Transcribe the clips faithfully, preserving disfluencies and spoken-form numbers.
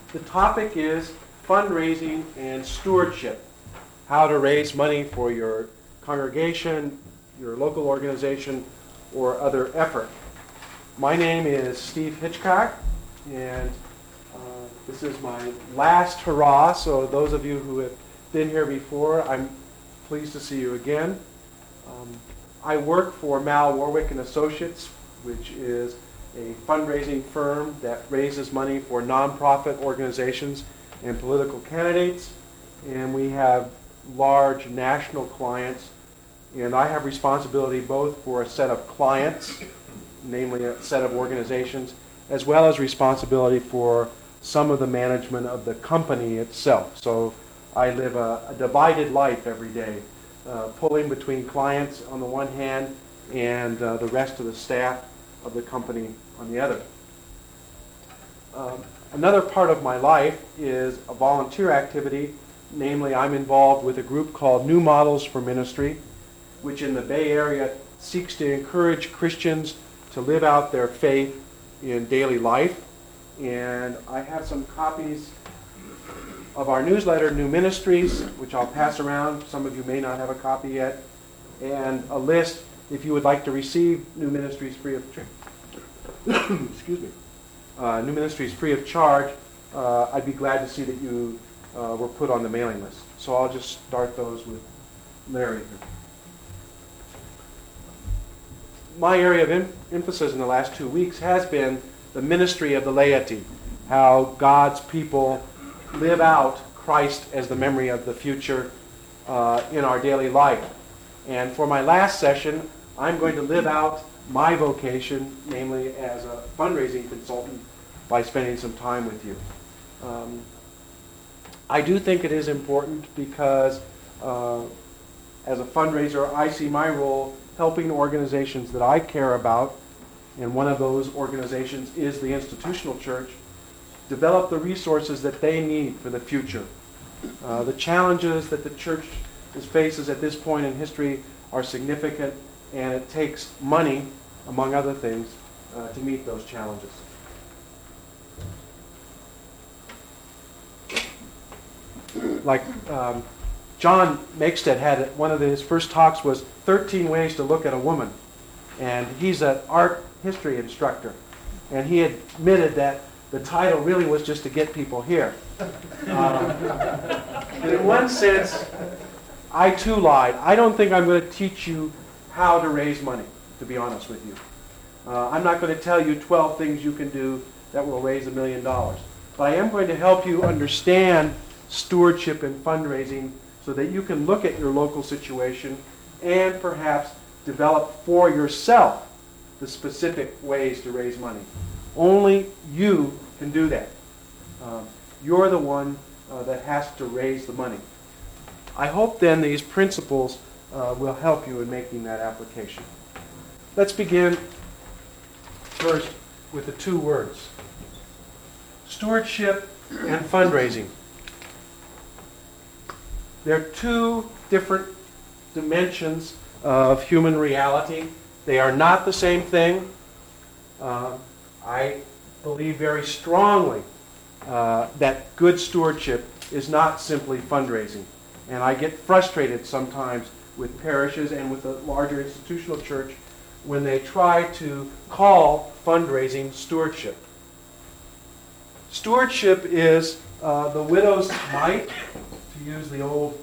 The topic is fundraising and stewardship. How to raise money for your congregation, your local organization, or other effort. My name is Steve Hitchcock, and uh, this is my last hurrah, so those of you who have been here before, I'm pleased to see you again. Um, I work for Mal Warwick and Associates, which is a fundraising firm that raises money for nonprofit organizations and political candidates, and we have large national clients, and I have responsibility both for a set of clients, namely a set of organizations, as well as responsibility for some of the management of the company itself. So I live a, a divided life every day, uh, pulling between clients on the one hand and uh, the rest of the staff of the company on the other. Um, another part of my life is a volunteer activity. Namely, I'm involved with a group called New Models for Ministry, which in the Bay Area seeks to encourage Christians to live out their faith in daily life. And I have some copies of our newsletter, New Ministries, which I'll pass around. Some of you may not have a copy yet. And a list if you would like to receive New Ministries free of charge. Excuse me. Uh, New Ministries free of charge. Uh, I'd be glad to see that you Uh, were put on the mailing list. So I'll just start those with Larry here. My area of em- emphasis in the last two weeks has been the ministry of the laity, how God's people live out Christ as the memory of the future uh, in our daily life. And for my last session, I'm going to live out my vocation, namely as a fundraising consultant, by spending some time with you. Um, I do think it is important because uh, as a fundraiser, I see my role helping organizations that I care about, and one of those organizations is the institutional church, develop the resources that they need for the future. Uh, the challenges that the church is faces at this point in history are significant, and it takes money, among other things, uh, to meet those challenges. Like um, John Makestead had it, one of his first talks was thirteen ways to look at a woman. And he's an art history instructor. And he admitted that the title really was just to get people here. Um, in one sense, I too lied. I don't think I'm going to teach you how to raise money, to be honest with you. Uh, I'm not going to tell you twelve things you can do that will raise a million dollars. But I am going to help you understand stewardship and fundraising so that you can look at your local situation and perhaps develop for yourself the specific ways to raise money. Only you can do that. Um, you're the one uh, that has to raise the money. I hope then these principles uh, will help you in making that application. Let's begin first with the two words: stewardship and fundraising. They're two different dimensions of human reality. They are not the same thing. Uh, I believe very strongly uh, that good stewardship is not simply fundraising. And I get frustrated sometimes with parishes and with the larger institutional church when they try to call fundraising stewardship. Stewardship is uh, the widow's mite, to use the old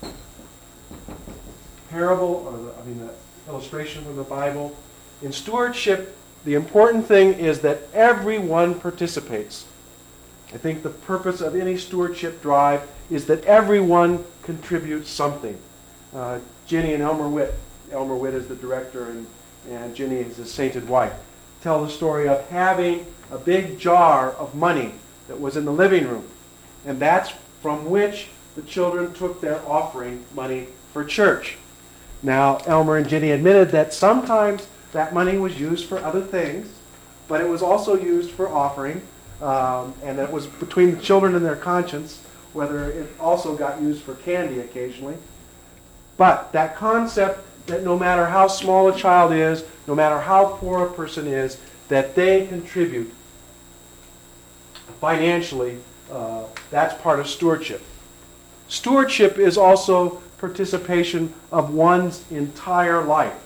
parable, or the, I mean the illustration from the Bible. In stewardship, the important thing is that everyone participates. I think the purpose of any stewardship drive is that everyone contributes something. Uh, Ginny and Elmer Witt, Elmer Witt is the director, and, and Ginny is his sainted wife, tell the story of having a big jar of money that was in the living room. And that's from which the children took their offering money for church. Now, Elmer and Ginny admitted that sometimes that money was used for other things, but it was also used for offering, um, and it was between the children and their conscience whether it also got used for candy occasionally. But that concept that no matter how small a child is, no matter how poor a person is, that they contribute financially Uh, that's part of stewardship. Stewardship is also participation of one's entire life.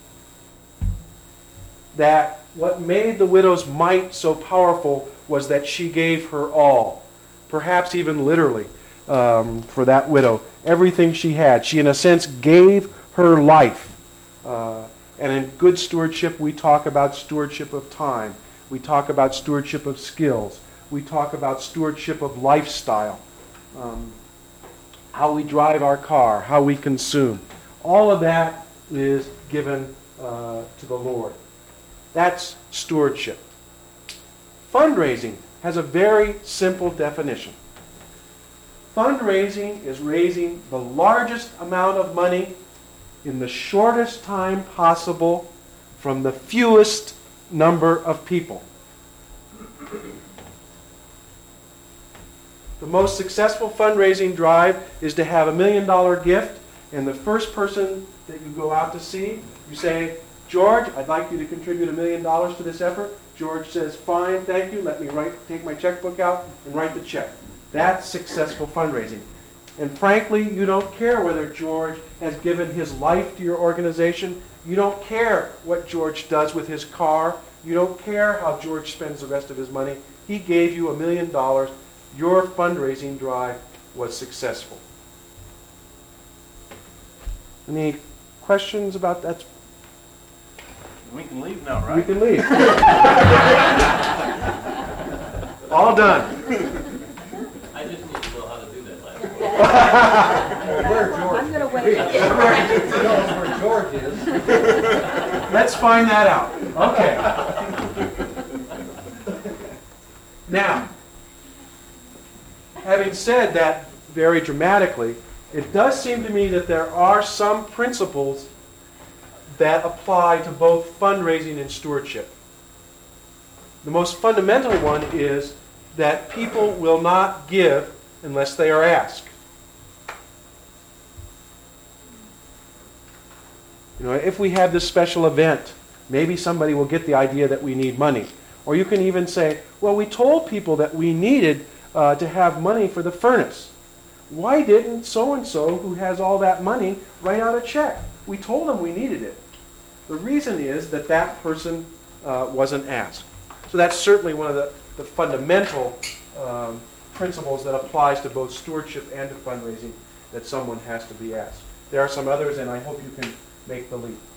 That what made the widow's mite so powerful was that she gave her all, perhaps even literally, um, for that widow. Everything she had. She, in a sense, gave her life. Uh, and in good stewardship, we talk about stewardship of time. We talk about stewardship of skills. We talk about stewardship of lifestyle. Um, how we drive our car, how we consume. All of that is given uh, to the Lord. That's stewardship. Fundraising has a very simple definition. Fundraising is raising the largest amount of money in the shortest time possible from the fewest number of people. The most successful fundraising drive is to have a million dollar gift, and the first person that you go out to see, you say, George, I'd like you to contribute a million dollars to this effort. George says, fine, thank you. Let me write, take my checkbook out and write the check. That's successful fundraising. And frankly, you don't care whether George has given his life to your organization. You don't care what George does with his car. You don't care how George spends the rest of his money. He gave you a million dollars. Your fundraising drive was successful. Any questions about that? We can leave now, right? We can leave. All done. I just need to know how to do that last Well, where George I'm going to wait. You know where George is. Let's find that out. Okay. Now, having said that very dramatically, it does seem to me that there are some principles that apply to both fundraising and stewardship. The most fundamental one is that people will not give unless they are asked. You know, if we have this special event, maybe somebody will get the idea that we need money. Or you can even say, well, we told people that we needed uh, to have money for the furnace. Why didn't so-and-so who has all that money write out a check? We told them we needed it. The reason is that that person uh, wasn't asked. So that's certainly one of the, the fundamental um, principles that applies to both stewardship and to fundraising, that someone has to be asked. There are some others, and I hope you can make the leap.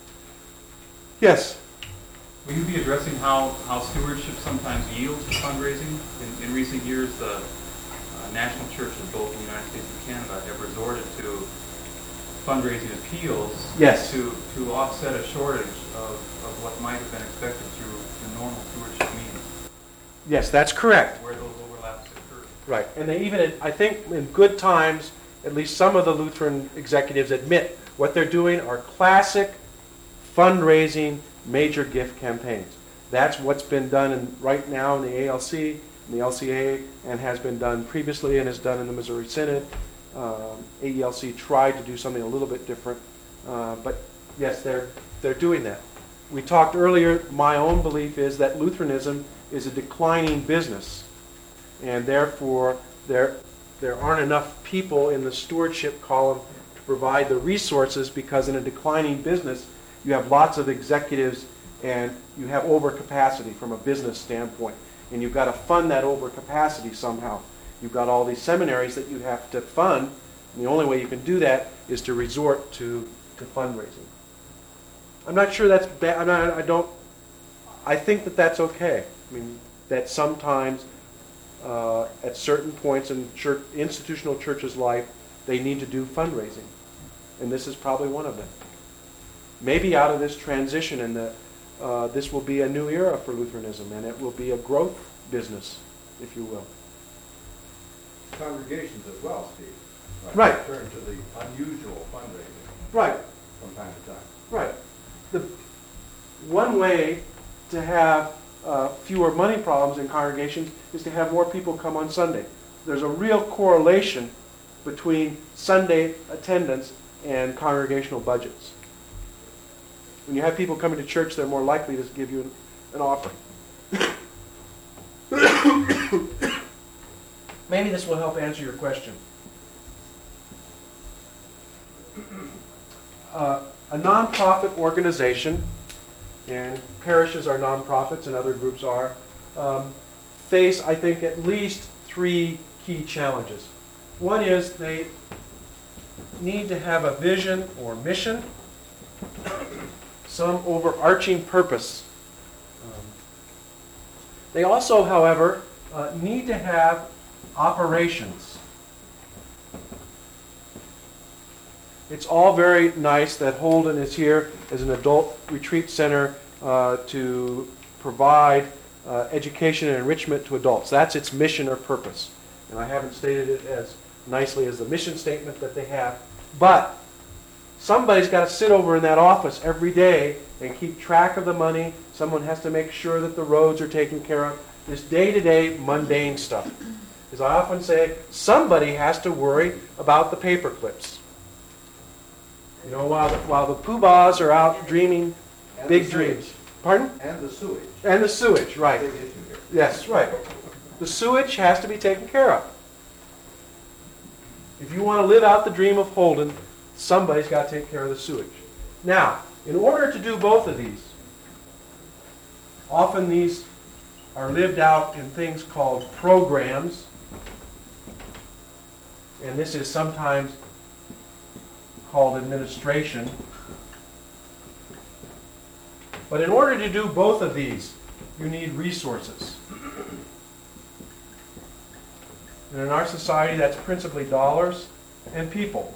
Yes? Will you be addressing how, how stewardship sometimes yields to fundraising? In, in recent years, the uh, national churches, both in the United States and Canada, have resorted to fundraising appeals Yes. to, to offset a shortage of, of what might have been expected through the normal stewardship means, Yes, that's correct. where those overlaps occur. Right. And they even, I think in good times, at least some of the Lutheran executives admit what they're doing are classic fundraising major gift campaigns. That's what's been done in, right now in the A L C, in the L C A, and has been done previously and is done in the Missouri Synod. Um, A E L C tried to do something a little bit different, uh, but yes, they're they're doing that. We talked earlier, my own belief is that Lutheranism is a declining business, and therefore there there aren't enough people in the stewardship column to provide the resources, because in a declining business you have lots of executives and you have overcapacity from a business standpoint, and you've got to fund that overcapacity somehow. You've got all these seminaries that you have to fund, and the only way you can do that is to resort to, to fundraising. I'm not sure that's bad. I'm not, I don't. I think that that's okay. I mean, that sometimes uh, at certain points in church, institutional churches' life, they need to do fundraising, and this is probably one of them. Maybe out of this transition, and the uh, this will be a new era for Lutheranism, and it will be a growth business, if you will. Congregations as well, Steve. Right. Turn to the unusual fundraising Right. from time to time. Right. The one way to have uh, fewer money problems in congregations is to have more people come on Sunday. There's a real correlation between Sunday attendance and congregational budgets. When you have people coming to church, they're more likely to give you an, an offering. Maybe this will help answer your question. Uh, a nonprofit organization, and parishes are nonprofits and other groups are, um, face, I think, at least three key challenges. One is they need to have a vision or mission, some overarching purpose. Um, they also, however, uh, need to have operations. It's all very nice that Holden is here as an adult retreat center uh, to provide uh, education and enrichment to adults. That's its mission or purpose. And I haven't stated it as nicely as the mission statement that they have. But somebody's got to sit over in that office every day and keep track of the money. Someone has to make sure that the roads are taken care of. This day-to-day mundane stuff. As I often say, somebody has to worry about the paper clips. You know, while the, while the poobahs are out dreaming And big the sewage. dreams. Pardon? And the sewage. And the sewage, right. Big issue here. Yes, right. The sewage has to be taken care of. If you want to live out the dream of Holden, somebody's got to take care of the sewage. Now, in order to do both of these, often these are lived out in things called programs, and this is sometimes called administration. But in order to do both of these, you need resources. And in our society, that's principally dollars and people.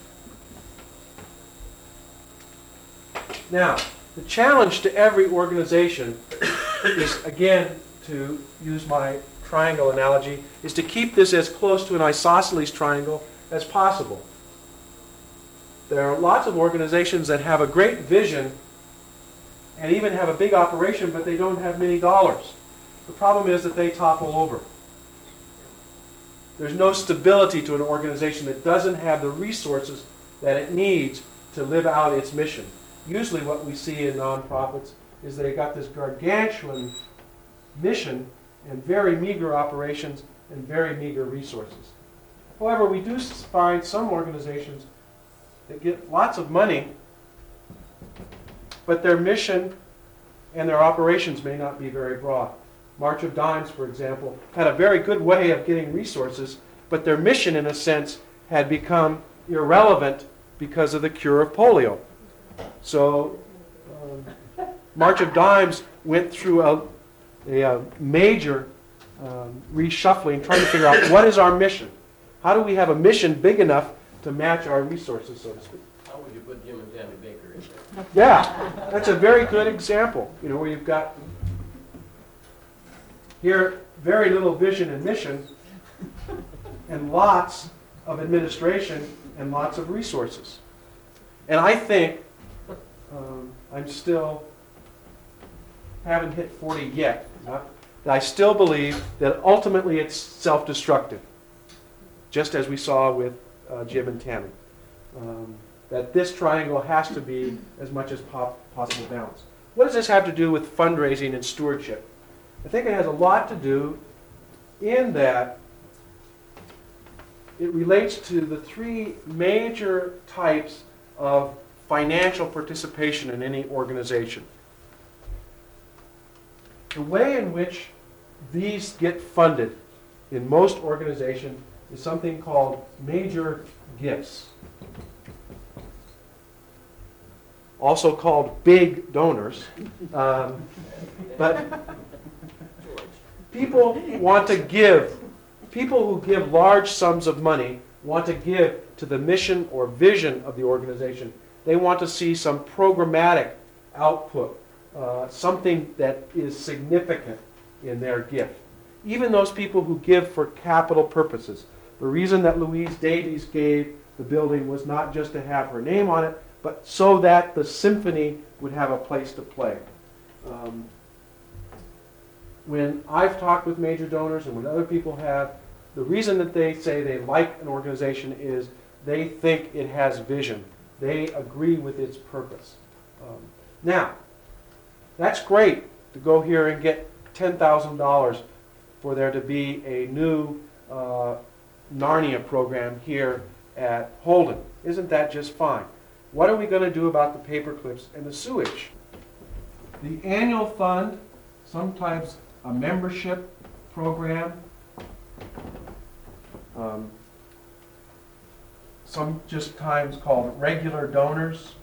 Now, the challenge to every organization is, again, to use my triangle analogy, is to keep this as close to an isosceles triangle as possible. There are lots of organizations that have a great vision and even have a big operation, but they don't have many dollars. The problem is that they topple over. There's no stability to an organization that doesn't have the resources that it needs to live out its mission. Usually what we see in nonprofits is they've got this gargantuan mission and very meager operations and very meager resources. However, we do find some organizations that get lots of money, but their mission and their operations may not be very broad. March of Dimes, for example, had a very good way of getting resources, but their mission, in a sense, had become irrelevant because of the cure of polio. So, um, March of Dimes went through a, a, a major um, reshuffling, trying to figure out what is our mission? How do we have a mission big enough to match our resources, so to speak? How would you put Jim and Tammy Baker in there? Yeah, that's a very good example, you know, where you've got here very little vision and mission and lots of administration and lots of resources. And I think um, I'm still, haven't hit forty yet, not, I still believe that ultimately it's self-destructive, just as we saw with uh, Jim and Tammy. Um, that this triangle has to be as much as pop, possible balanced. What does this have to do with fundraising and stewardship? I think it has a lot to do in that it relates to the three major types of financial participation in any organization. The way in which these get funded in most organizations is something called major gifts, also called big donors. Um, but people want to give, people who give large sums of money want to give to the mission or vision of the organization. They want to see some programmatic output, uh, something that is significant in their gift. Even those people who give for capital purposes. The reason that Louise Davies gave the building was not just to have her name on it, but so that the symphony would have a place to play. Um, when I've talked with major donors and when other people have, the reason that they say they like an organization is they think it has vision. They agree with its purpose. Um, now, that's great to go here and get ten thousand dollars for there to be a new uh, Narnia program here at Holden. Isn't that just fine? What are we going to do about the paper clips and the sewage? The annual fund, sometimes a membership program, um, some just times called regular donors.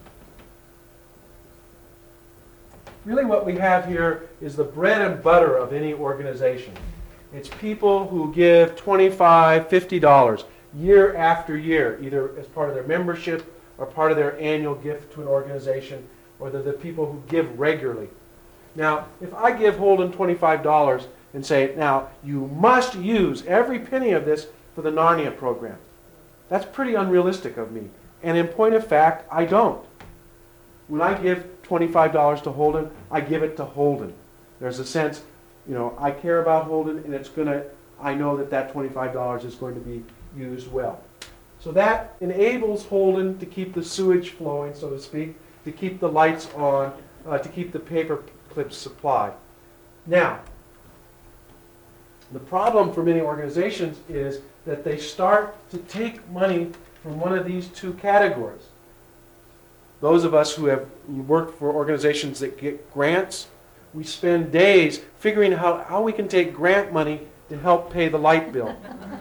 Really what we have here is the bread and butter of any organization. It's people who give twenty-five dollars, fifty dollars year after year, either as part of their membership or part of their annual gift to an organization, or they're the people who give regularly. Now, if I give Holden twenty-five dollars and say, now, you must use every penny of this for the Narnia program, that's pretty unrealistic of me. And in point of fact, I don't. When I give twenty-five dollars to Holden, I give it to Holden. There's a sense, you know, I care about Holden, and it's going to, I know that that twenty-five dollars is going to be used well. So that enables Holden to keep the sewage flowing, so to speak, to keep the lights on, uh, to keep the paper clips supplied. Now, the problem for many organizations is that they start to take money from one of these two categories. Those of us who have worked for organizations that get grants, we spend days figuring out how we can take grant money to help pay the light bill.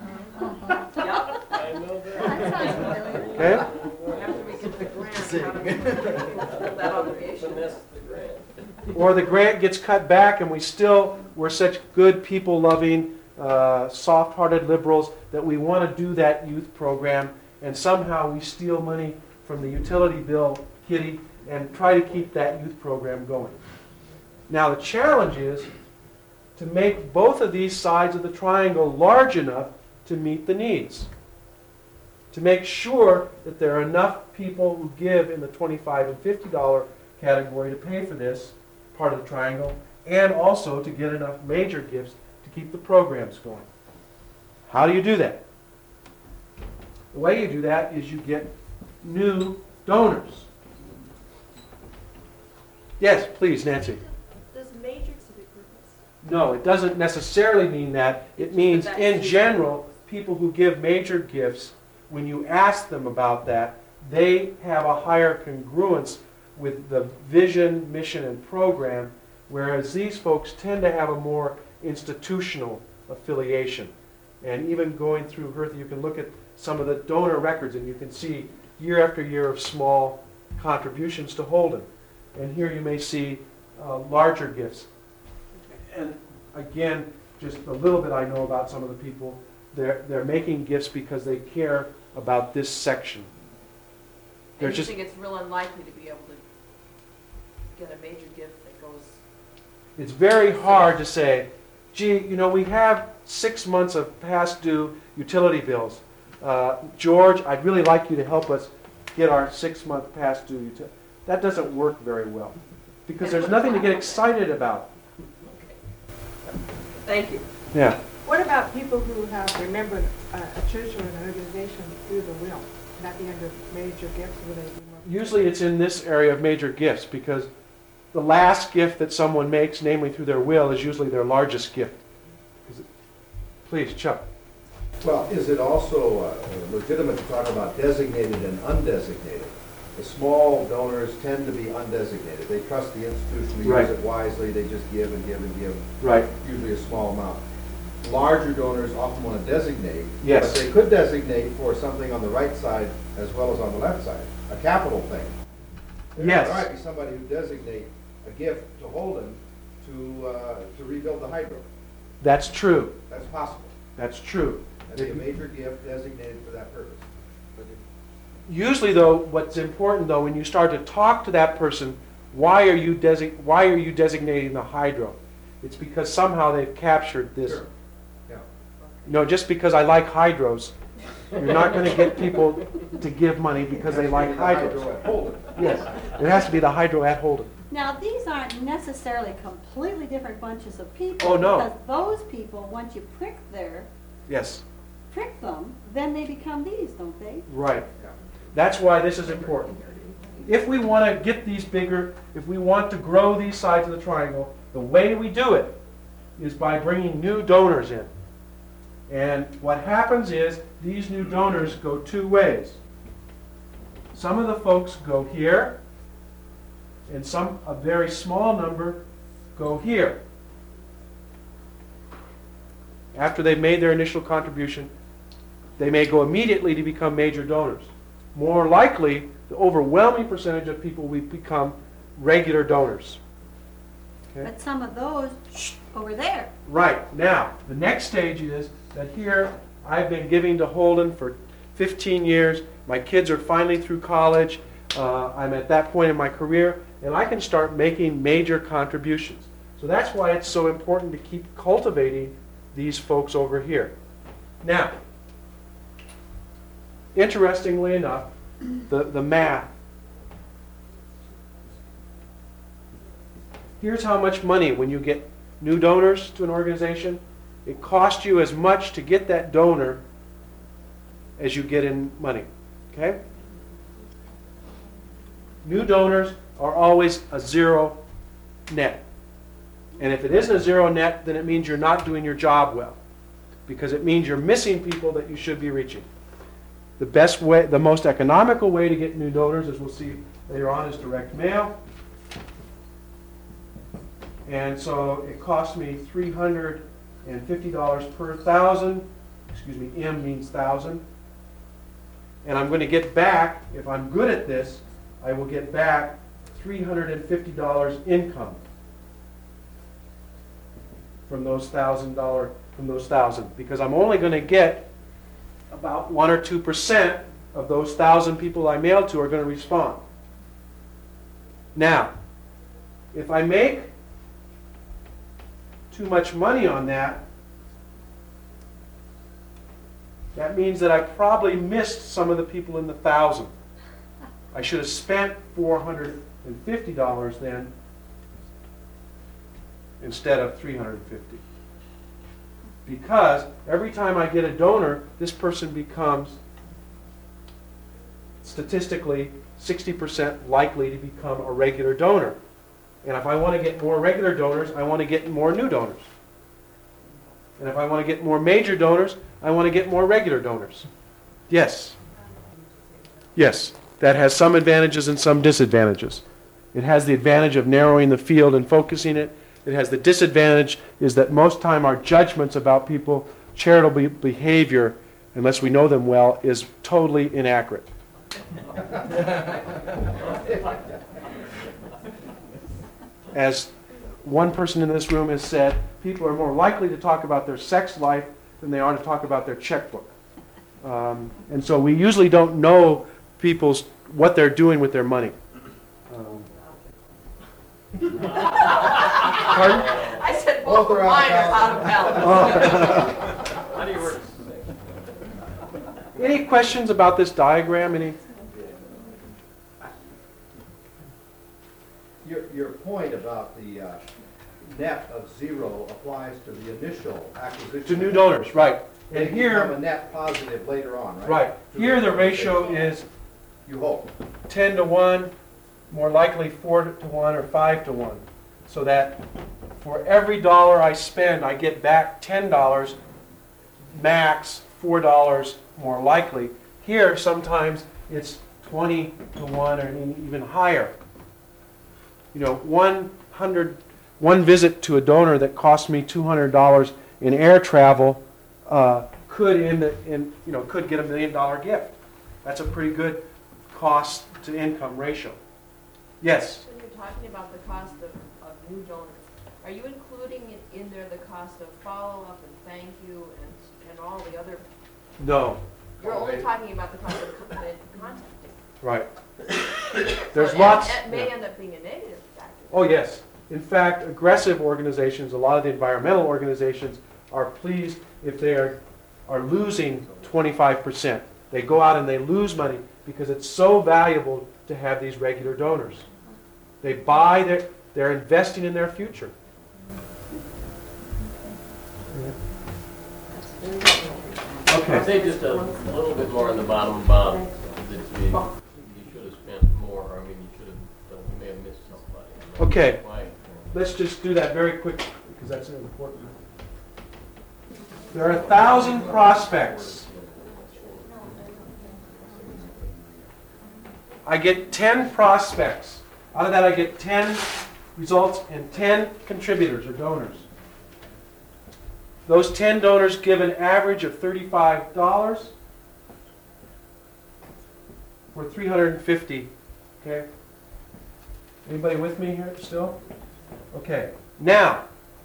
I know that. Okay? After we get the grant, how do we hold that obligation? Miss the grant. Or the grant gets cut back and we still, we're such good people-loving, uh, soft-hearted liberals that we want to do that youth program, and somehow we steal money from the utility bill kitty and try to keep that youth program going. Now the challenge is to make both of these sides of the triangle large enough to meet the needs. To make sure that there are enough people who give in the twenty-five and fifty dollar category to pay for this part of the triangle, and also to get enough major gifts to keep the programs going. How do you do that? The way you do that is you get new donors. Yes, please, Nancy. Does matrix of improvements? No, it doesn't necessarily mean that. It means, in general, people who give major gifts, when you ask them about that, they have a higher congruence with the vision, mission, and program, whereas these folks tend to have a more institutional affiliation. And even going through Hertha, you can look at some of the donor records, and you can see year after year of small contributions to Holden. And here you may see uh, larger gifts. And again, just a little bit I know about some of the people, they're, they're making gifts because they care about this section. They're And you just, think it's real unlikely to be able to get a major gift that goes, it's very hard to say, gee, you know, we have six months of past due utility bills. Uh, George, I'd really like you to help us get our six-month past due utility. That doesn't work very well because there's nothing to get excited about. thank you. Yeah. What about people who have remembered a, a church or an organization through the will? Would that be under major gifts? Would they be more? Usually it's in this area of major gifts because the last gift that someone makes, namely through their will, is usually their largest gift. Is it- Please, Chuck. Well, is it also uh, legitimate to talk about designated and undesignated? The small donors tend to be undesignated. They trust the institution to Right. use it wisely. They just give and give and give, Right. usually a small amount. Larger donors often want to designate. Yes. But they could designate for something on the right side as well as on the left side, a capital thing. Yes. There might be somebody who designate a gift to Holden to, uh, to rebuild the hydro. That's true. That's possible. That's true. That'd be a major gift designated for that purpose. Usually, though, what's important, though, when you start to talk to that person, why are you desi- why are you designating the hydro? It's because somehow they've captured this. Sure. Yeah. You know, just because I like hydros, you're not going to get people to give money because they like The hydro hydros. at Holden. Yes, it has to be the hydro at Holden. Now, these aren't necessarily completely different bunches of people. Oh, no. Because those people, once you prick their, Yes, prick them, then they become these, don't they? right. Yeah. That's why this is important. If we want to get these bigger, if we want to grow these sides of the triangle, the way we do it is by bringing new donors in. And what happens is these new donors go two ways. Some of the folks go here, and some, a very small number, go here. After they've made their initial contribution, they may go immediately to become major donors. More likely, the overwhelming percentage of people will become regular donors. Okay? But some of those over there. Right. Now, the next stage is that here I've been giving to Holden for fifteen years. My kids are finally through college. Uh, I'm at that point in my career, and I can start making major contributions. So that's why it's so important to keep cultivating these folks over here. Now, interestingly enough, the, the math. Here's how much money when you get new donors to an organization. It costs you as much to get that donor as you get in money. Okay? New donors are always a zero net. And if it isn't a zero net, then it means you're not doing your job well, because it means you're missing people that you should be reaching. The best way, the most economical way to get new donors, as we'll see later on, is direct mail. And so it costs me three hundred fifty dollars per thousand. Excuse me, M means thousand. And I'm going to get back, if I'm good at this, I will get back three hundred fifty dollars income from those thousand dollar from those thousand, because I'm only going to get about one or two percent of those thousand people I mailed to are going to respond. Now, if I make too much money on that, that means that I probably missed some of the people in the thousand. I should have spent four hundred fifty dollars then instead of three hundred fifty dollars. Because every time I get a donor, this person becomes statistically sixty percent likely to become a regular donor. And if I want to get more regular donors, I want to get more new donors. And if I want to get more major donors, I want to get more regular donors. Yes? Yes. That has some advantages and some disadvantages. It has the advantage of narrowing the field and focusing it. It has the disadvantage is that most time our judgments about people, charitable behavior, unless we know them well, is totally inaccurate. As one person in this room has said, people are more likely to talk about their sex life than they are to talk about their checkbook. Um, and so we usually don't know people's what they're doing with their money. Um, Pardon? I said both of mine are out of balance. How do you work? Any questions about this diagram? Any? Your, your point about the uh, net of zero applies to the initial acquisition. To new donors, right. They And here, become a net positive later on, right? right. Here the ratio is You hope. ten to one, more likely four to one or five to one. So that for every dollar I spend, I get back ten dollars, max four dollars more likely. Here, sometimes it's twenty to one or even higher. You know, one hundred, one visit to a donor that cost me two hundred dollars in air travel uh, could end in, you know, could get a million dollar gift. That's a pretty good cost to income ratio. Yes? When you're talking about the cost of, of new donors, are you including in, in there the cost of follow-up and thank you and, and all the other? No. You're only talking about the cost of con- contacting. Right. There's So it- lots. It may yeah. end up being a negative factor. Oh, yes. In fact, aggressive organizations, a lot of the environmental organizations, are pleased if they are, are losing twenty-five percent. They go out and they lose money because it's so valuable to have these regular donors. They buy their, they're investing in their future. I'd Okay. say just a little bit more on the bottom bound, that you, you should have spent more, or I mean, you should have, you may have missed somebody. Okay. Why? Let's just do that very quickly because that's important. There are a thousand prospects. I get ten prospects. Out of that, I get ten results and ten contributors or donors. Those ten donors give an average of thirty-five dollars for three hundred fifty. Okay? Anybody with me here still? Okay. Now,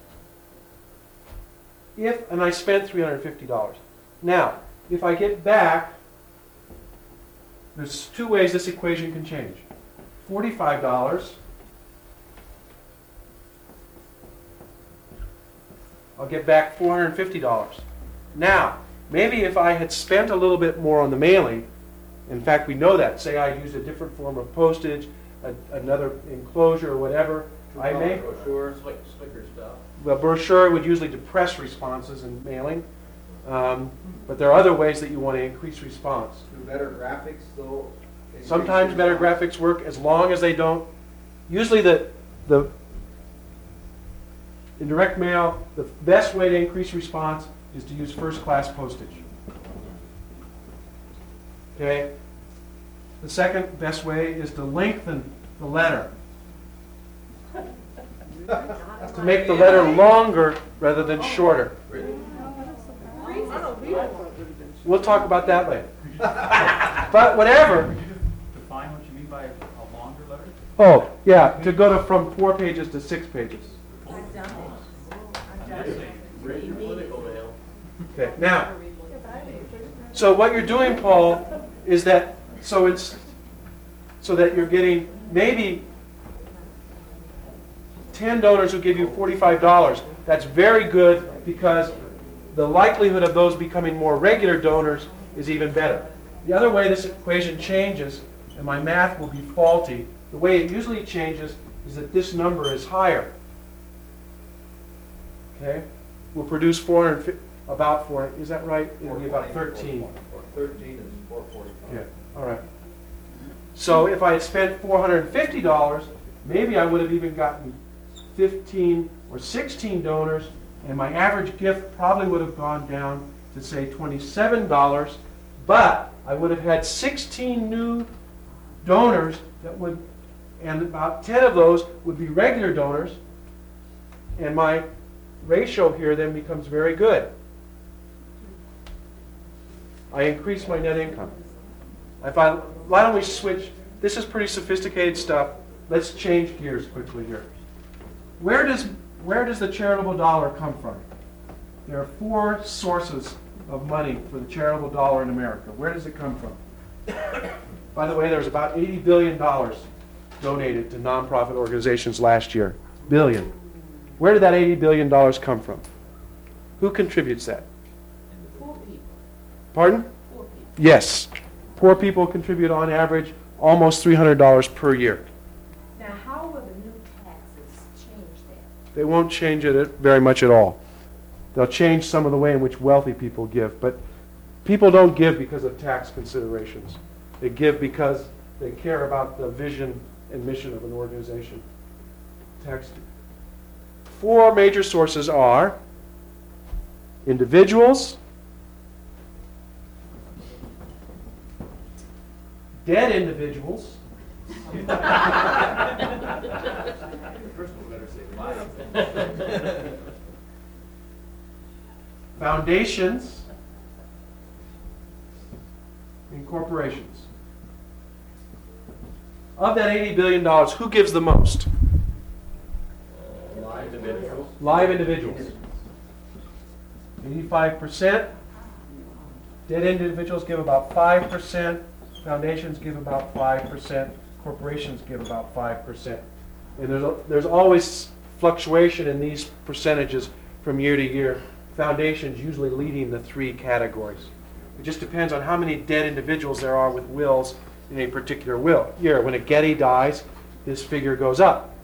if, and I spent three hundred fifty dollars. Now, if I get back, there's two ways this equation can change. forty-five dollars. I'll get back four hundred fifty dollars. Now, maybe if I had spent a little bit more on the mailing, in fact, we know that. Say I used a different form of postage, a, another enclosure or whatever, I may. Brochure, slick, slicker stuff. The brochure would usually depress responses in mailing, um, but there are other ways that you want to increase response. Do better graphics though? increase Sometimes better response? graphics work as long as they don't. Usually the the in direct mail, the best way to increase response is to use first class postage. Okay? The second best way is to lengthen the letter. To make the letter longer rather than shorter. We'll talk about that later. But whatever. Could you just define what you mean by a longer letter? Oh, yeah, to go to from four pages to six pages. Read your political mail. Okay, now, so what you're doing, Paul, is that, so it's, so that you're getting maybe ten donors who give you forty-five dollars. That's very good because the likelihood of those becoming more regular donors is even better. The other way this equation changes, and my math will be faulty, the way it usually changes is that this number is higher. Okay? We'll produce four hundred fifty, about four, is that right? It'll be about thirteen. Thirteen is four forty-five. Yeah, all right. So if I had spent four hundred fifty dollars, maybe I would have even gotten fifteen or sixteen donors, and my average gift probably would have gone down to, say, twenty-seven dollars, but I would have had sixteen new donors that would, and about ten of those would be regular donors, and my ratio here then becomes very good. I increase my net income. If I, why don't we switch? This is pretty sophisticated stuff. Let's change gears quickly here. Where does, where does the charitable dollar come from? There are four sources of money for the charitable dollar in America. Where does it come from? By the way, there's about eighty billion dollars donated to nonprofit organizations last year. Billion. Where did that eighty billion dollars come from? Who contributes that? Poor people, Pardon? poor people. Yes. Poor people contribute on average almost three hundred dollars per year. Now, how will the new taxes change that? They won't change it very much at all. They'll change some of the way in which wealthy people give, but people don't give because of tax considerations. They give because they care about the vision and mission of an organization. Tax. Four major sources are individuals, dead individuals, foundations, and corporations. Of that eighty billion dollars, who gives the most? Live individuals. Live individuals. eighty-five percent. Dead individuals give about five percent. Foundations give about five percent. Corporations give about five percent. And there's, a, there's always fluctuation in these percentages from year to year. Foundations usually leading the three categories. It just depends on how many dead individuals there are with wills in a particular will. Year, when a Getty dies, this figure goes up.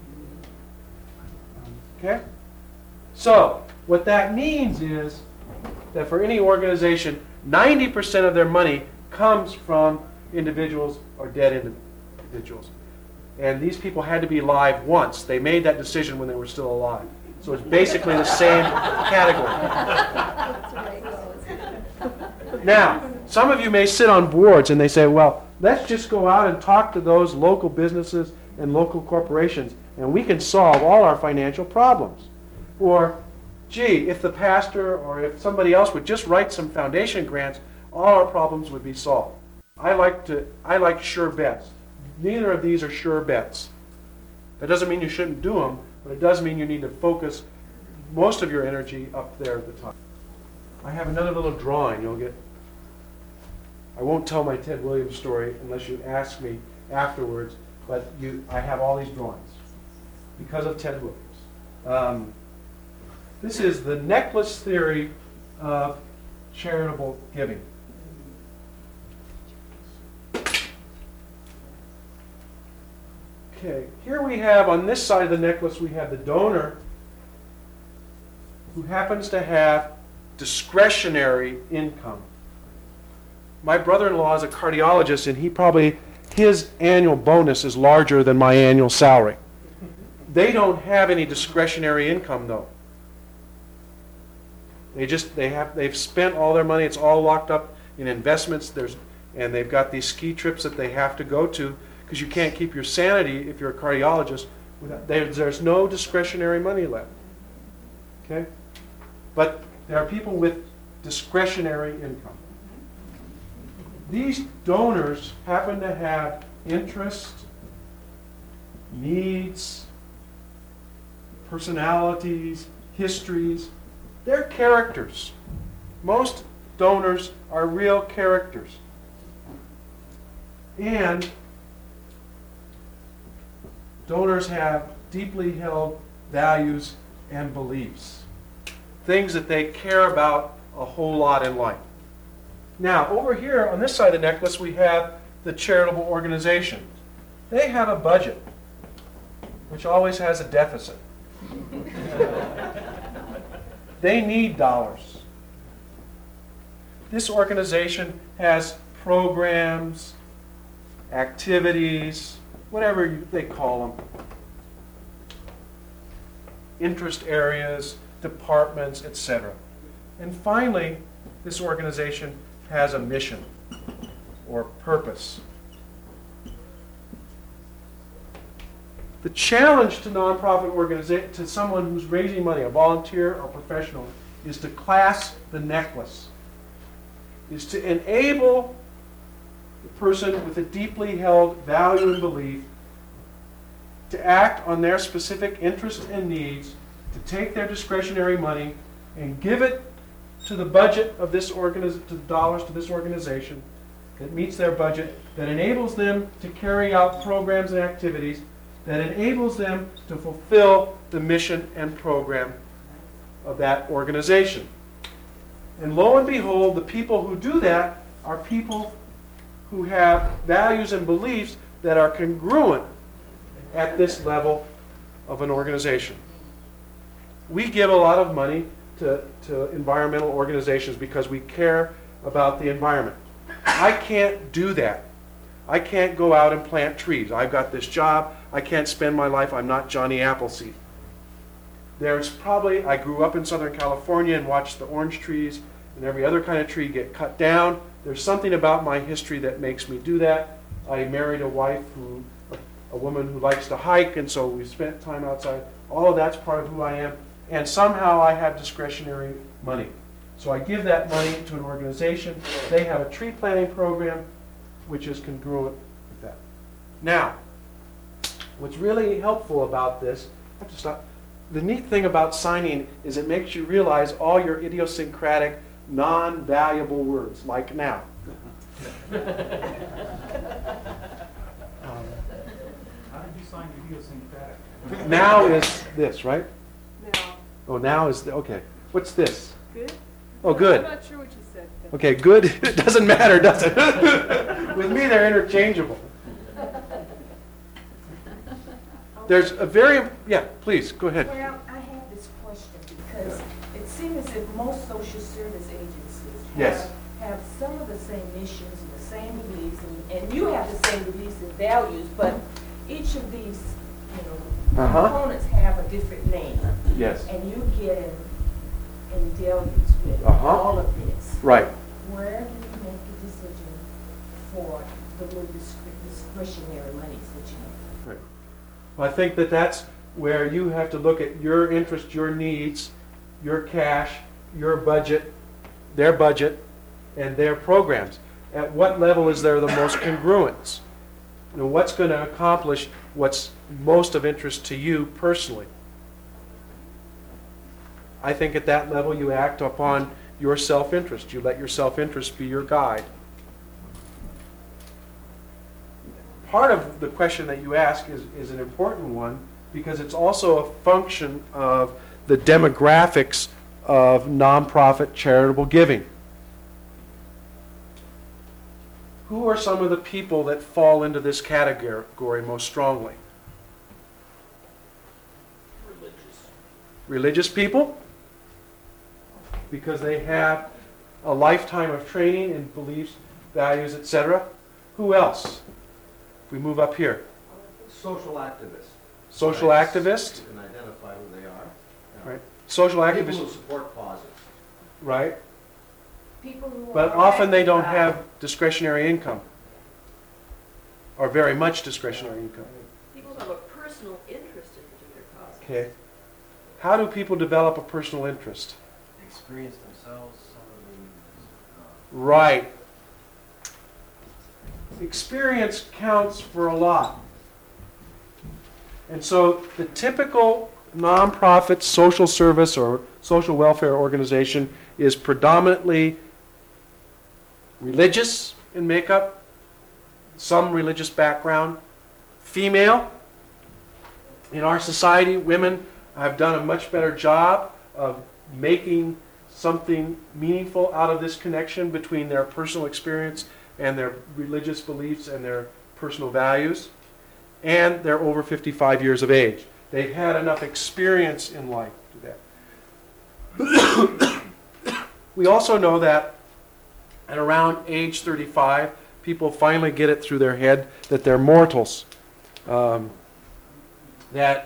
Okay? So, what that means is that for any organization, ninety percent of their money comes from individuals or dead individuals. And these people had to be alive once. They made that decision when they were still alive. So it's basically the same category. Now, some of you may sit on boards and they say, well, let's just go out and talk to those local businesses and local corporations and we can solve all our financial problems. Or, gee, if the pastor or if somebody else would just write some foundation grants, all our problems would be solved. I like to, I like sure bets. Neither of these are sure bets. That doesn't mean you shouldn't do them, but it does mean you need to focus most of your energy up there at the top. I have another little drawing you'll get. I won't tell my Ted Williams story unless you ask me afterwards, but you, I have all these drawings because of Ted Williams. Um, this is the necklace theory of charitable giving. Okay, here we have, on this side of the necklace, we have the donor who happens to have discretionary income. My brother-in-law is a cardiologist, and he probably, his annual bonus is larger than my annual salary. They don't have any discretionary income, though. They just, they have, they've spent all their money. It's all locked up in investments. There's, and they've got these ski trips that they have to go to, because you can't keep your sanity if you're a cardiologist. Without, there's, there's no discretionary money left. Okay? But there are people with discretionary income. These donors happen to have interests, needs, personalities, histories. They're characters. Most donors are real characters. And donors have deeply held values and beliefs, things that they care about a whole lot in life. Now, over here on this side of the necklace, we have the charitable organization. They have a budget, which always has a deficit. They need dollars. This organization has programs, activities, whatever you, they call them, interest areas, departments, et cetera. And finally, this organization has a mission or purpose. The challenge to nonprofit organization, to someone who's raising money, a volunteer or professional, is to clasp the necklace, is to enable the person with a deeply held value and belief to act on their specific interests and needs, to take their discretionary money and give it to the budget of this organization, to the dollars to this organization that meets their budget, that enables them to carry out programs and activities, that enables them to fulfill the mission and program of that organization. And lo and behold, the people who do that are people who have values and beliefs that are congruent at this level of an organization. We give a lot of money to, to environmental organizations because we care about the environment. I can't do that. I can't go out and plant trees. I've got this job. I can't spend my life. I'm not Johnny Appleseed. There's probably, I grew up in Southern California and watched the orange trees and every other kind of tree get cut down. There's something about my history that makes me do that. I married a wife who, a woman who likes to hike, and so we spent time outside. All of that's part of who I am. And somehow I have discretionary money. So I give that money to an organization. They have a tree planting program which is congruent with that. Now, what's really helpful about this, I have to stop. The neat thing about signing is it makes you realize all your idiosyncratic, non-valuable words, like now. um, How did you sign idiosyncratic? now is this, right? Now, Oh, now is, the, okay. What's this? good? Oh, good. I'm not sure what you said. Okay, good. It doesn't matter, does it? With me, they're interchangeable. There's a very, yeah, please, go ahead. Well, I have this question because it seems as if most social service agencies Yes. have, have some of the same missions and the same beliefs, and, and you have the same beliefs and values, but each of these you know, Uh-huh. components have a different name, Yes. and you get in, in deluge with Uh-huh. all of this. Right. Where do you make the decision for the little discre- discretionary monies that you have? Right. Well, I think that that's where you have to look at your interest, your needs, your cash, your budget, their budget, and their programs. At what level is there the most congruence? You know, what's going to accomplish what's most of interest to you personally? I think at that level you act upon your self-interest. You let your self-interest be your guide. Part of the question that you ask is, is an important one because it's also a function of the demographics of nonprofit charitable giving. Who are some of the people that fall into this category most strongly? Religious. Religious people, because they have a lifetime of training in beliefs, values, et cetera. Who else? We move up here. Social activists. Social Right. activists, You can identify who they are. Yeah. right? Social People activists, who support causes. right? People who But are often they don't affected by- have discretionary income, or very much discretionary income. People have a personal interest in particular causes. Okay. How do people develop a personal interest? Experience themselves, some of them. Right. Experience counts for a lot. And so the typical nonprofit social service or social welfare organization is predominantly religious in makeup, some religious background, female. In our society, women have done a much better job of making something meaningful out of this connection between their personal experience and their religious beliefs and their personal values. And they're over fifty-five years of age. They've had enough experience in life to do that. We also know that at around age thirty-five, people finally get it through their head that they're mortals. Um, that,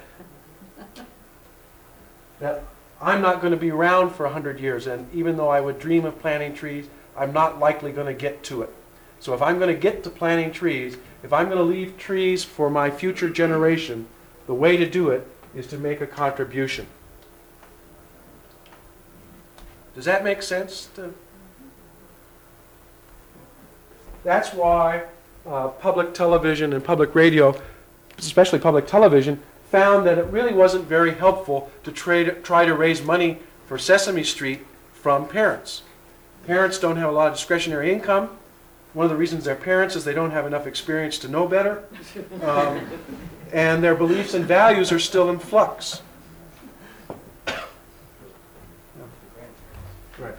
that I'm not going to be around for one hundred years, and even though I would dream of planting trees, I'm not likely going to get to it. So if I'm going to get to planting trees, if I'm going to leave trees for my future generation, the way to do it is to make a contribution. Does that make sense? To... That's why uh, public television and public radio, especially public television, found that it really wasn't very helpful to try to, try to raise money for Sesame Street from parents. Parents don't have a lot of discretionary income. One of the reasons they're parents is they don't have enough experience to know better. Um, and their beliefs and values are still in flux. Right.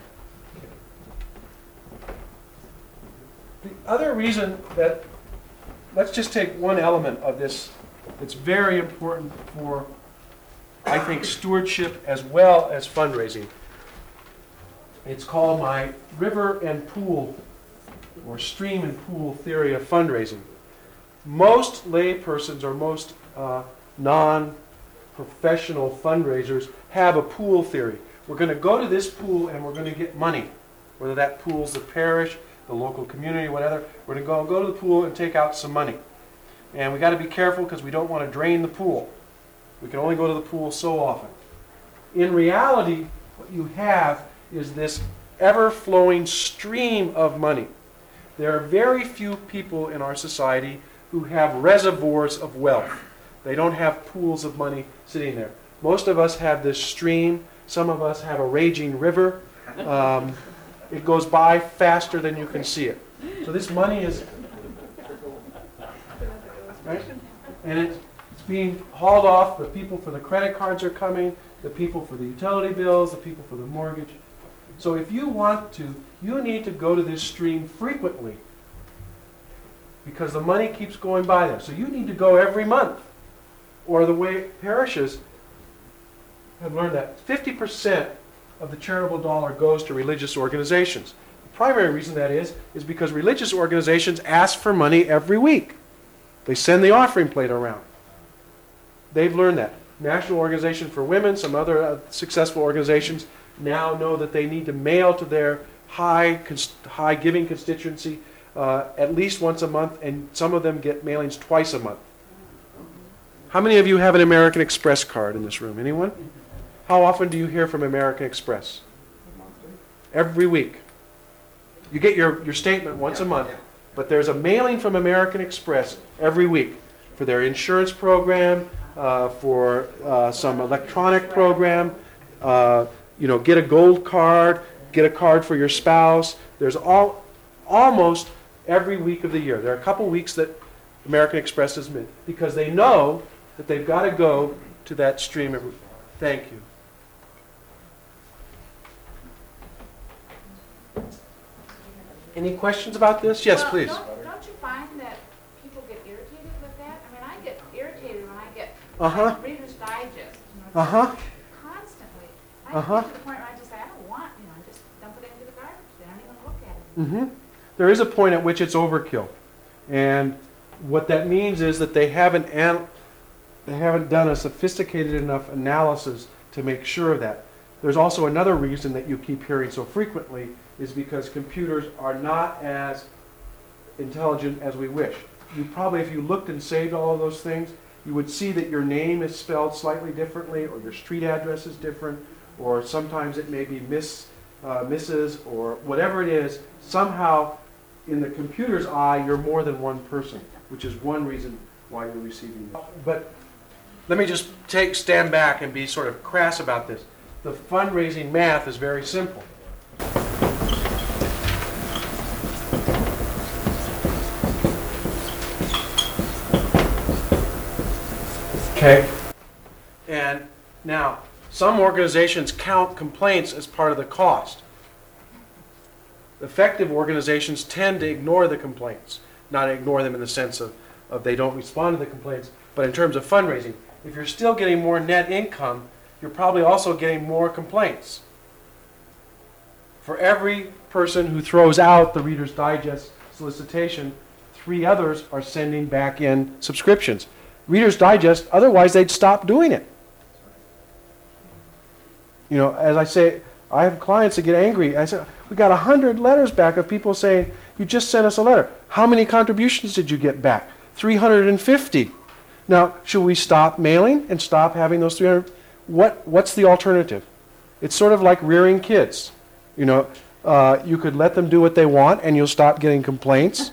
The other reason that, let's just take one element of this that's very important for, I think, stewardship as well as fundraising. It's called my river and pool or stream and pool theory of fundraising. Most laypersons or most uh, non-professional fundraisers have a pool theory. We're going to go to this pool and we're going to get money, whether that pool's the parish, the local community, whatever. We're going to go, go to the pool and take out some money. And we got to be careful because we don't want to drain the pool. We can only go to the pool so often. In reality, what you have is this ever-flowing stream of money. There are very few people in our society who have reservoirs of wealth. They don't have pools of money sitting there. Most of us have this stream. Some of us have a raging river. Um, it goes by faster than you can see it. So this money is, right? And it's being hauled off. The people for the credit cards are coming. The people for the utility bills. The people for the mortgage. So if you want to, you need to go to this stream frequently because the money keeps going by there. So you need to go every month. Or the way parishes have learned that fifty percent of the charitable dollar goes to religious organizations. The primary reason that is, is because religious organizations ask for money every week. They send the offering plate around. they've learned that. National Organization for Women, some other uh, successful organizations now know that they need to mail to their high cons- high giving constituency uh, at least once a month, and some of them get mailings twice a month. How many of you have an American Express card in this room? Anyone? How often do you hear from American Express? Every week. You get your, your statement once a month, but there's a mailing from American Express every week for their insurance program, uh, for uh, some electronic program, uh, you know, get a gold card, get a card for your spouse. There's all, almost every week of the year. There are a couple weeks that American Express has missed because they know that they've got to go to that stream every week. Thank you. Any questions about this? Yes, Well, please. Don't, don't you find that people get irritated with that? I mean, I get irritated when I get Uh-huh. Reader's Digest, you know, Uh-huh. constantly. I Uh-huh. get to the point where I just say, I don't want, you know, just dump it into the garbage. They don't even look at it. Mm-hmm. There is a point at which it's overkill. And what that means is that they haven't an, they haven't done a sophisticated enough analysis to make sure of that. There's also another reason that you keep hearing so frequently is because computers are not as intelligent as we wish. You probably, if you looked and saved all of those things, you would see that your name is spelled slightly differently, or your street address is different, or sometimes it may be Miss, uh, Missus, or whatever it is. Somehow, in the computer's eye, you're more than one person, which is one reason why you're receiving this. But let me just take stand back and be sort of crass about this. The fundraising math is very simple. Okay? And now, some organizations count complaints as part of the cost. Effective organizations tend to ignore the complaints. Not ignore them in the sense of, of they don't respond to the complaints, but in terms of fundraising. If you're still getting more net income, you're probably also getting more complaints. For every person who throws out the Reader's Digest solicitation, three others are sending back in subscriptions. Reader's Digest, otherwise they'd stop doing it. You know, as I say, I have clients that get angry. I said, we got a hundred letters back of people saying, you just sent us a letter. How many contributions did you get back? three hundred fifty. Now, should we stop mailing and stop having those three hundred? What, what's the alternative? It's sort of like rearing kids. You know, uh, you could let them do what they want and you'll stop getting complaints.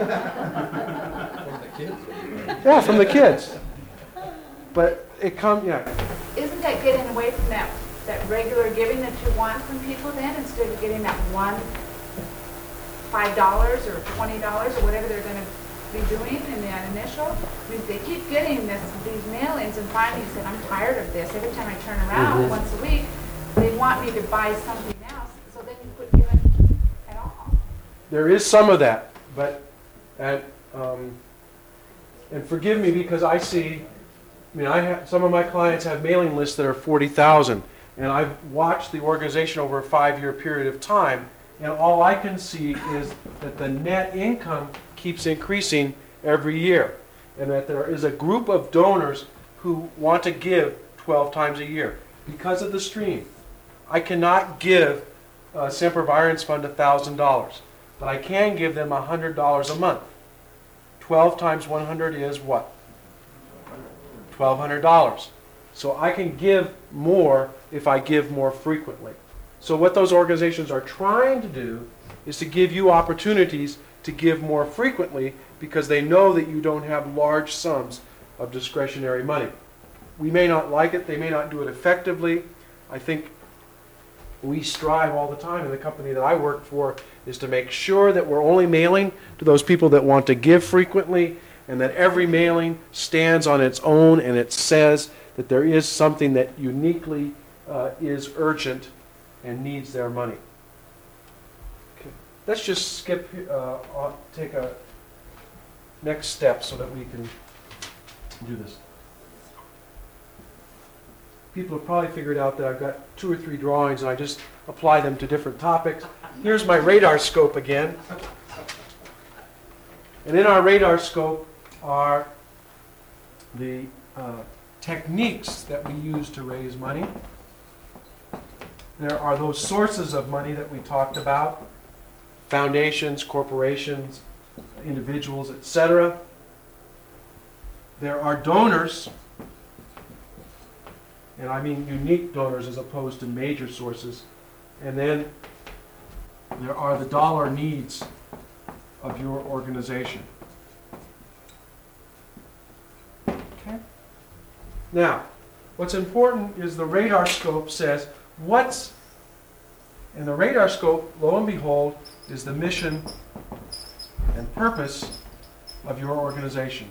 Yeah, from the kids. But it comes, yeah. Isn't that getting away from that, that regular giving that you want from people then, instead of getting that one five dollars or twenty dollars or whatever they're going to be doing in that initial? I mean, they keep getting this, these mailings, and finally said, I'm tired of this. Every time I turn around Mhm. once a week, they want me to buy something else, so then you quit giving at all. There is some of that, but, and, um, and forgive me because I see, I mean, I have, some of my clients have mailing lists that are forty thousand, and I've watched the organization over a five-year period of time, and all I can see is that the net income keeps increasing every year, and that there is a group of donors who want to give twelve times a year. Because of the stream, I cannot give uh, Semper Virens Fund one thousand dollars, but I can give them one hundred dollars a month. twelve times one hundred is what? twelve hundred dollars. So I can give more if I give more frequently. So what those organizations are trying to do is to give you opportunities to give more frequently because they know that you don't have large sums of discretionary money. We may not like it, they may not do it effectively. I think we strive all the time in the company that I work for is to make sure that we're only mailing to those people that want to give frequently, and that every mailing stands on its own and it says that there is something that uniquely uh, is urgent and needs their money. Okay. Let's just skip, uh, on, take a next step so that we can do this. People have probably figured out that I've got two or three drawings and I just apply them to different topics. Here's my radar scope again. And in our radar scope are the uh, techniques that we use to raise money. There are those sources of money that we talked about, foundations, corporations, individuals, et cetera. There are donors, and I mean unique donors as opposed to major sources. And then there are the dollar needs of your organization. Okay? Now, what's important is the radar scope says what's, and the radar scope, lo and behold, is the mission and purpose of your organization.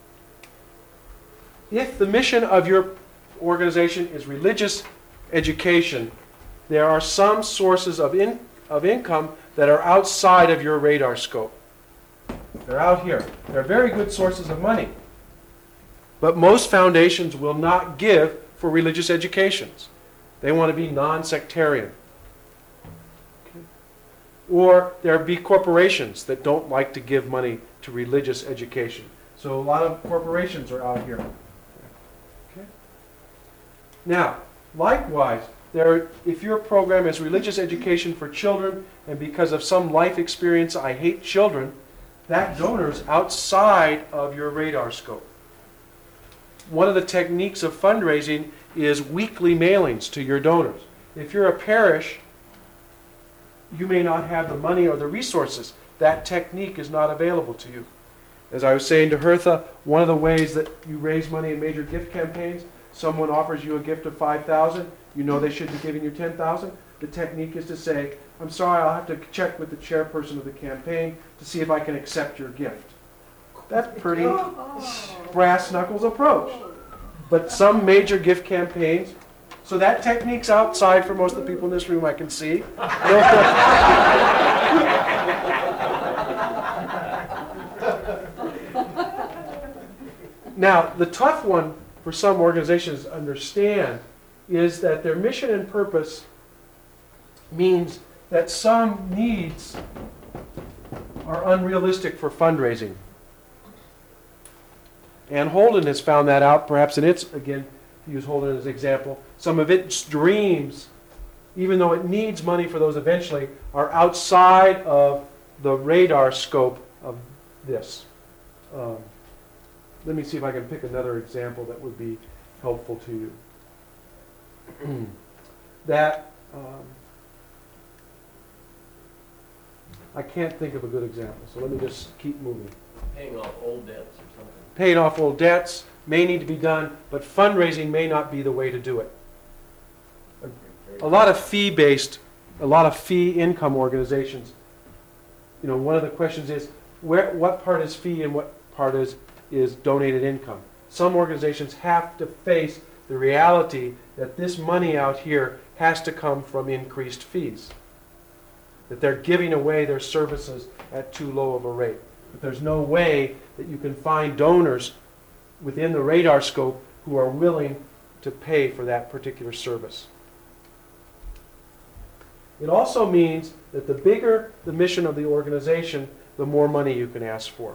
If the mission of your organization is religious education, there are some sources of, in, of income that are outside of your radar scope. They're out here. They're very good sources of money. But most foundations will not give for religious educations. They want to be non-sectarian. Okay. Or there be corporations that don't like to give money to religious education. So a lot of corporations are out here. Okay. Now, likewise, there, if your program is religious education for children, and because of some life experience I hate children, that donor's outside of your radar scope. One of the techniques of fundraising is weekly mailings to your donors. If you're a parish, you may not have the money or the resources. That technique is not available to you. As I was saying to Hertha, one of the ways that you raise money in major gift campaigns, someone offers you a gift of five thousand dollars, you know they should be giving you ten thousand dollars. The technique is to say, I'm sorry, I'll have to check with the chairperson of the campaign to see if I can accept your gift. That's pretty brass knuckles approach. But some major gift campaigns, so that technique's outside for most of the people in this room, I can see. Now, the tough one for some organizations to understand is that their mission and purpose means that some needs are unrealistic for fundraising. Ann Holden has found that out, perhaps in its, again, to use Holden as an example, some of its dreams, even though it needs money for those eventually, are outside of the radar scope of this. Um, let me see if I can pick another example that would be helpful to you. that, um, I can't think of a good example, so let me just keep moving. Paying off old debts or something. Paying off old debts may need to be done, but fundraising may not be the way to do it. A, a lot of fee-based, a lot of fee income organizations, you know, one of the questions is, where, what part is fee and what part is, is donated income? Some organizations have to face the reality that this money out here has to come from increased fees. That they're giving away their services at too low of a rate. But there's no way that you can find donors within the radar scope who are willing to pay for that particular service. It also means that the bigger the mission of the organization, the more money you can ask for.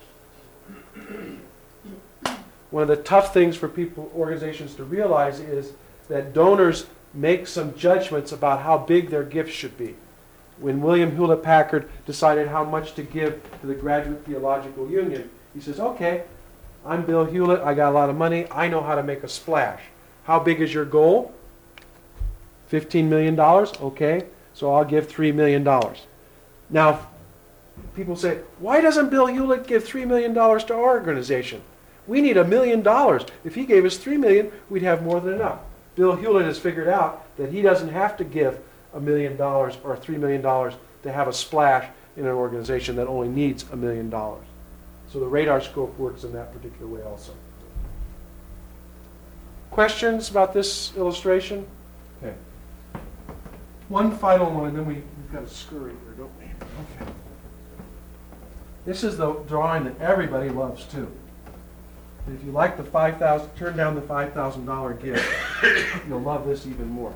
One of the tough things for people, organizations to realize is that donors make some judgments about how big their gifts should be. When William Hewlett Packard decided how much to give to the Graduate Theological Union, he says, okay, I'm Bill Hewlett, I got a lot of money, I know how to make a splash. How big is your goal? fifteen million dollars? Okay, so I'll give three million dollars. Now, people say, why doesn't Bill Hewlett give three million dollars to our organization? We need a million dollars. If he gave us three million dollars, we'd have more than enough. Bill Hewlett has figured out that he doesn't have to give a million dollars or three million dollars to have a splash in an organization that only needs a million dollars. So the radar scope works in that particular way also. Questions about this illustration? Okay. One final one, and then we, we've got to scurry here, don't we? Okay. This is the drawing that everybody loves too. If you like the five thousand, turn down the five thousand dollar gift, you'll love this even more.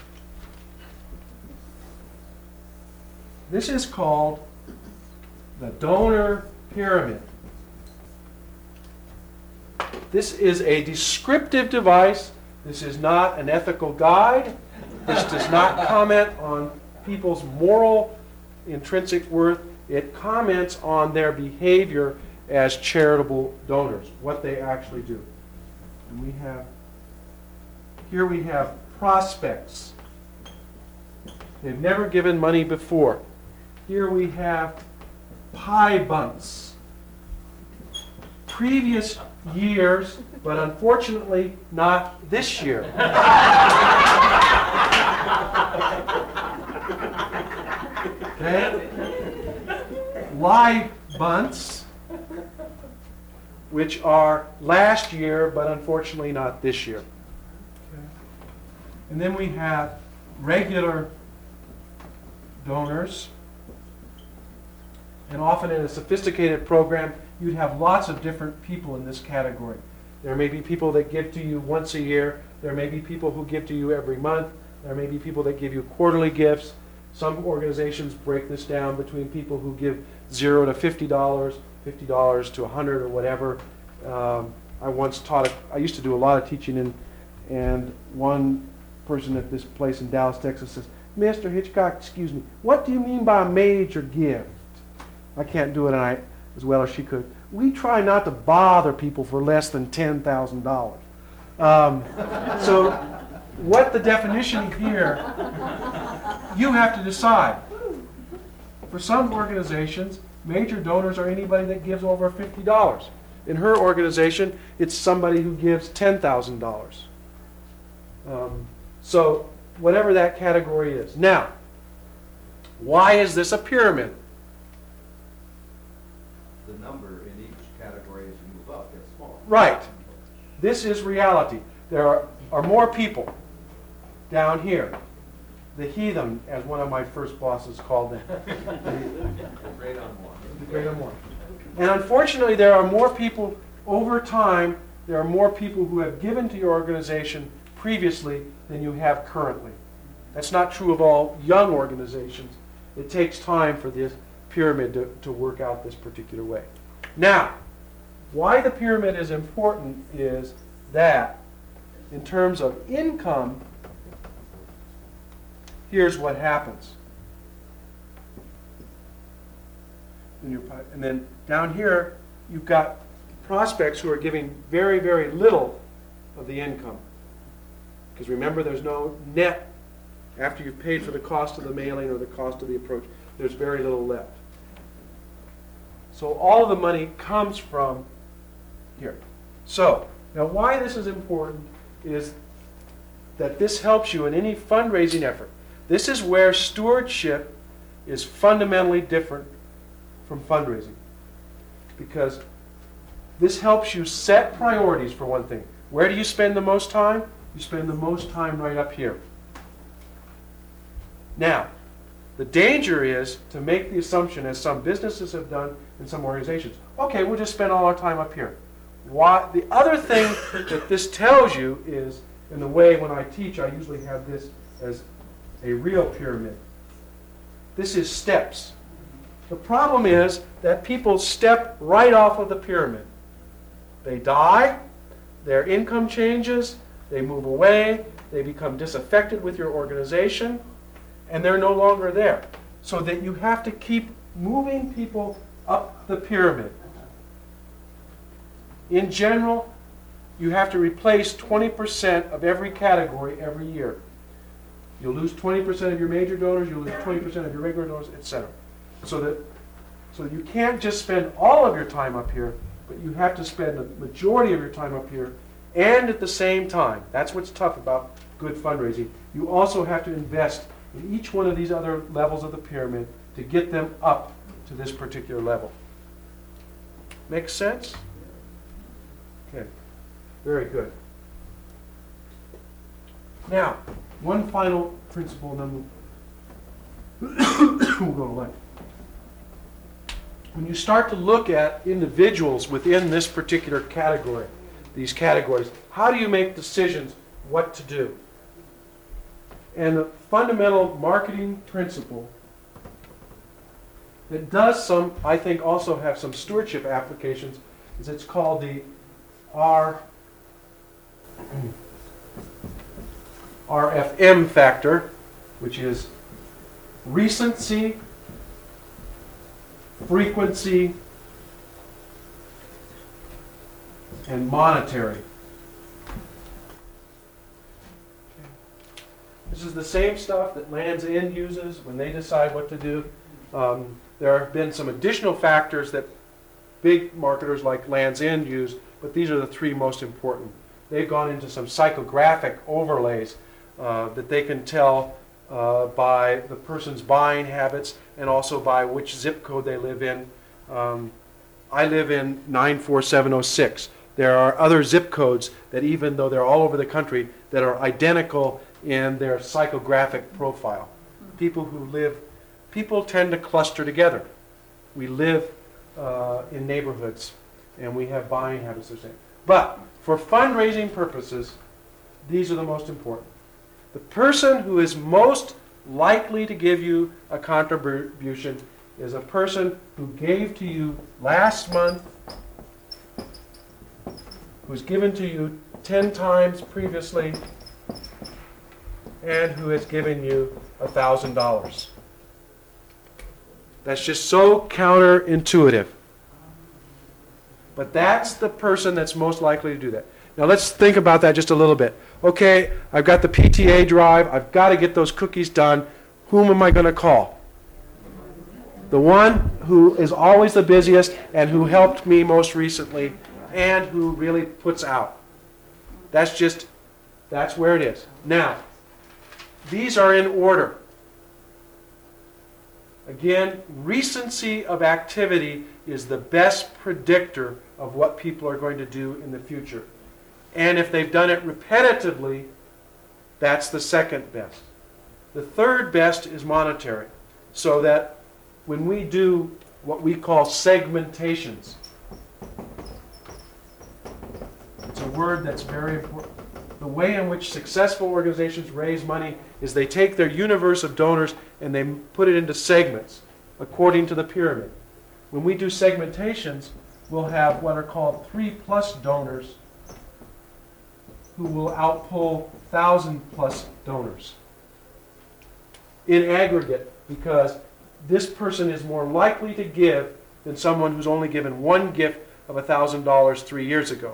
This is called the donor pyramid. This is a descriptive device. This is not an ethical guide. This does not comment on people's moral intrinsic worth. It comments on their behavior as charitable donors, what they actually do. And we have, here we have prospects. They've never given money before. Here we have pie bunts. Previous years, but unfortunately not this year. Okay? Live bunts, which are last year, but unfortunately not this year. Okay? And then we have regular donors. And often in a sophisticated program, you'd have lots of different people in this category. There may be people that give to you once a year. There may be people who give to you every month. There may be people that give you quarterly gifts. Some organizations break this down between people who give zero to fifty dollars, fifty dollars to a hundred or whatever. Um, I once taught, a, I used to do a lot of teaching, in, and one person at this place in Dallas, Texas says, Mister Hitchcock, excuse me, what do you mean by a major gift? I can't do it and I, as well as she could. We try not to bother people for less than ten thousand dollars. Um, so what the definition here, you have to decide. For some organizations, major donors are anybody that gives over fifty dollars. In her organization, it's somebody who gives ten thousand dollars. Um, so whatever that category is. Now, why is this a pyramid? The number in each category as you move up gets smaller. Right. This is reality. There are, are more people down here. The heathen, as one of my first bosses called them. The great unborn. The great unborn. And unfortunately, there are more people over time, there are more people who have given to your organization previously than you have currently. That's not true of all young organizations. It takes time for this pyramid to, to work out this particular way. Now, why the pyramid is important is that in terms of income, here's what happens. And then down here, you've got prospects who are giving very, very little of the income. Because remember, there's no net after you've paid for the cost of the mailing or the cost of the approach. There's very little left. So all of the money comes from here. So, now why this is important is that this helps you in any fundraising effort. This is where stewardship is fundamentally different from fundraising. Because this helps you set priorities, for one thing. Where do you spend the most time? You spend the most time right up here. Now, the danger is to make the assumption, as some businesses have done in some organizations, okay, we'll just spend all our time up here. Why? The other thing that this tells you is, in the way when I teach, I usually have this as a real pyramid. This is steps. The problem is that people step right off of the pyramid. They die, their income changes, they move away, they become disaffected with your organization, and they're no longer there. So that you have to keep moving people up the pyramid. In general, you have to replace twenty percent of every category every year. You'll lose twenty percent of your major donors, you'll lose twenty percent of your regular donors, et cetera. So that, so you can't just spend all of your time up here, but you have to spend the majority of your time up here, and at the same time, that's what's tough about good fundraising, you also have to invest in each one of these other levels of the pyramid to get them up to this particular level. Make sense? Okay, very good. Now, one final principle, and then we'll, we'll go to lunch. When you start to look at individuals within this particular category, these categories, how do you make decisions what to do? And the fundamental marketing principle that does some, I think, also have some stewardship applications is it's called the R, R F M factor, which is recency, frequency, and monetary. This is the same stuff that Land's End uses when they decide what to do. Um, there have been some additional factors that big marketers like Land's End use, but these are the three most important. They've gone into some psychographic overlays uh, that they can tell uh, by the person's buying habits and also by which zip code they live in. Um, I live in nine four seven oh six. There are other zip codes that, even though they're all over the country, that are identical in their psychographic profile. People who live, people tend to cluster together. We live uh, in neighborhoods and we have buying habits the same. But for fundraising purposes, these are the most important. The person who is most likely to give you a contribution is a person who gave to you last month, who's given to you ten times previously, and who has given you a thousand dollars. That's just so counterintuitive. But that's the person that's most likely to do that. Now let's think about that just a little bit. Okay, I've got the P T A drive. I've got to get those cookies done. Whom am I going to call? The one who is always the busiest and who helped me most recently and who really puts out. That's just, that's where it is. Now, these are in order. Again, recency of activity is the best predictor of what people are going to do in the future. And if they've done it repetitively, that's the second best. The third best is monetary. So that when we do what we call segmentations, it's a word that's very important. The way in which successful organizations raise money is they take their universe of donors and they put it into segments according to the pyramid. When we do segmentations, we'll have what are called three plus donors who will outpull thousand plus donors in aggregate, because this person is more likely to give than someone who's only given one gift of a thousand dollars three years ago.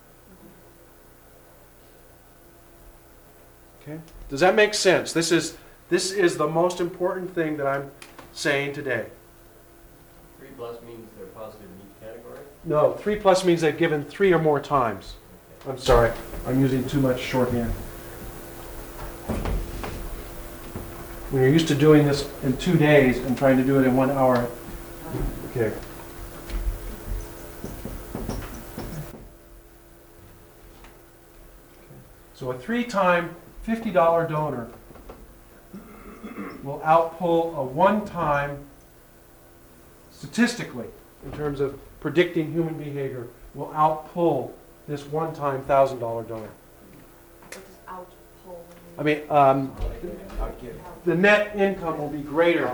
Okay? Does that make sense? This is this is the most important thing that I'm saying today. Three plus means they're positive in each category? No, three plus means they've given three or more times. I'm sorry, I'm using too much shorthand. When you're used to doing this in two days and trying to do it in one hour. Okay. So a three-time fifty dollar donor will outpull a one-time, statistically, in terms of predicting human behavior, will outpull this one-time one thousand dollar donor. What does outpull mean? I mean, um, the net income will be greater.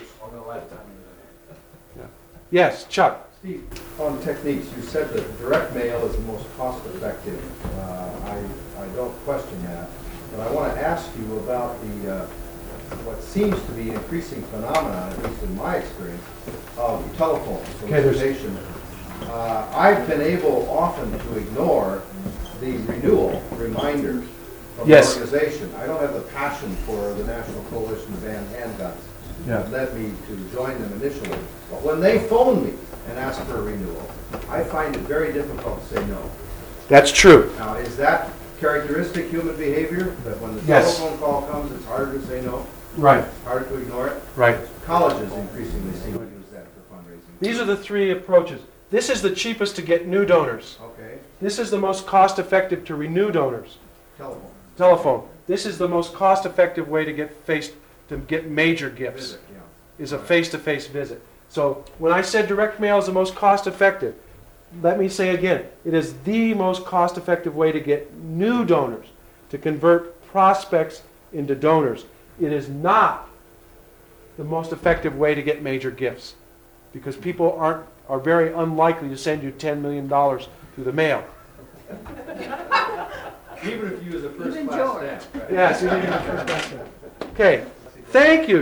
Yeah. Yes, Chuck. Steve, on techniques, you said that direct mail is the most cost-effective. Uh, I, I don't question that. But I want to ask you about the uh, what seems to be increasing phenomenon, at least in my experience, of telephone solicitation. Uh, I've been able often to ignore the renewal reminders from Yes. the organization. I don't have the passion for the National Coalition to Ban Handguns. Yeah. That led me to join them initially. But when they phone me and ask for a renewal, I find it very difficult to say no. That's true. Now, is that characteristic human behavior, that when the Yes. telephone call comes, it's harder to say no, Right, harder to ignore it? right. Colleges increasingly seem to use that for fundraising. These are the three approaches. This is the cheapest to get new donors. Okay, This is the most cost-effective to renew donors. telephone, Telephone. This is the most cost-effective way to get face to get major gifts. visit, yeah. Is a face-to-face visit. So when I said direct mail is the most cost-effective, let me say again, it is the most cost-effective way to get new donors, to convert prospects into donors. It is not the most effective way to get major gifts, because people aren't are very unlikely to send you ten million dollars through the mail. Even if you was a first Even class George. staff, right? Yes, you didn't even first question. Okay, thank you.